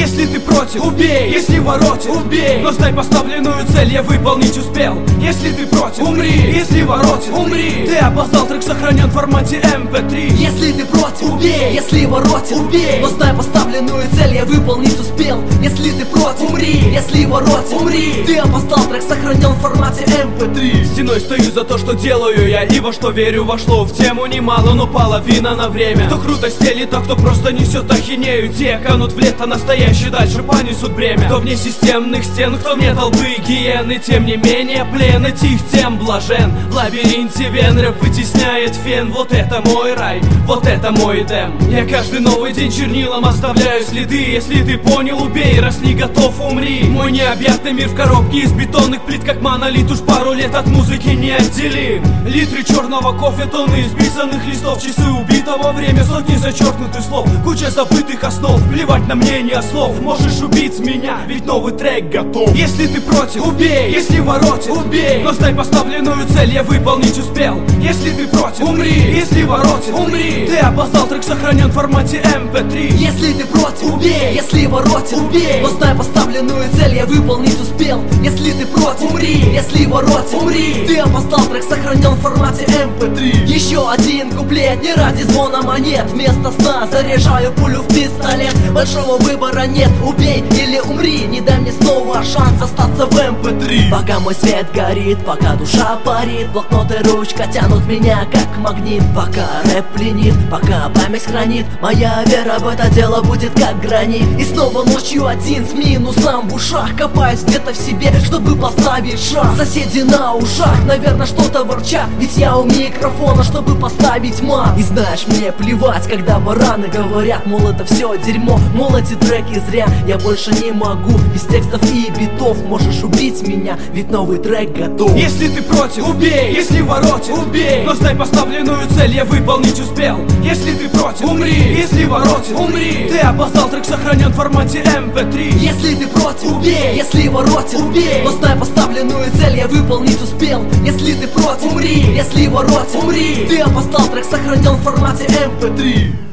Если ты против, убей. Если воротит, убей. Но знай, поставленную цель я выполнить успел. Если ты против, умри. Если воротит, умри. Ты опоздал, трек сохранен в формате MP3. Если ты против, убей. Если воротит, убей. Но знай, поставленную цель я выполнить успел. Если ты против, умри. Если воротит, умри. Ты опоздал, трек сохранен в формате MP3. Стеной стою за то, что делаю я, и во что верю вошло в тему немало, но половина на время. Кто круто стелит, а кто просто несет ахинею. Те канут в лето настоящие, дальше понесут бремя. Кто вне системных стен, кто вне толпы гиены. Тем не менее плен этих тем блажен. В лабиринте вен рэп вытесняет фен. Вот это мой рай, вот это мой эдем. Я каждый новый день чернилом оставляю следы. Если ты понял, убей, раз не готов, умри. Мой необъятный мир в коробке из бетонных плит, как монолит, уж пару лет от музыки не отделим. Литры черного кофе, тонны исписанных листов, часы убитого, время, сотни зачеркнутых слов, куча забытых основ. Плевать на мнение слов, можешь убить меня, ведь новый трек готов. Если ты против, убей. Если воротит, убей. Но знай, поставленную цель я выполнить успел. Если ты против, умри. Если воротит, умри. Ты опоздал, трек сохранен в формате MP3. Если ты против, убей. Если воротит, убей. Но знай, поставленную цель я выполнить успел. Если ты против, умри. Если воротит, умри. Ты опоздал, трек сохранен в формате MP3. Еще один куплет, не ради звона монет. Вместо сна заряжаю пулю в пистолет. Большого выбора нет, убей или умри. Не дай мне снова шанс остаться в MP3. Пока мой свет горит, пока душа парит, блокнот и ручка тянут меня как магнит. Пока рэп пленит, пока память хранит, моя вера в это дело будет как гранит. И снова ночью один с минусом в ушах, копаюсь где-то в себе, чтобы поставить шаг. Соседи на ушах, наверное, что-то ворчат, ведь я у микрофона, чтобы поставить мат. И знаешь, мне плевать, когда бараны говорят, мол, это все дерьмо, мол, эти треки зря. Я больше не могу без текстов и битов. Можешь убить меня, ведь новый трек готов. Если ты против, убей. Если воротит, убей. Но знай, поставленную цель я выполнить успел. Если ты против, умри. Если воротит, умри. Ты опоздал, трек сохранен в формате MP3. Если ты против, убей. Если воротит, убей. Но знай, поставленную цель я выполнить успел. Если ты против, умри. Если воротит, умри. Ты опоздал, трек сохранен в формате MP3.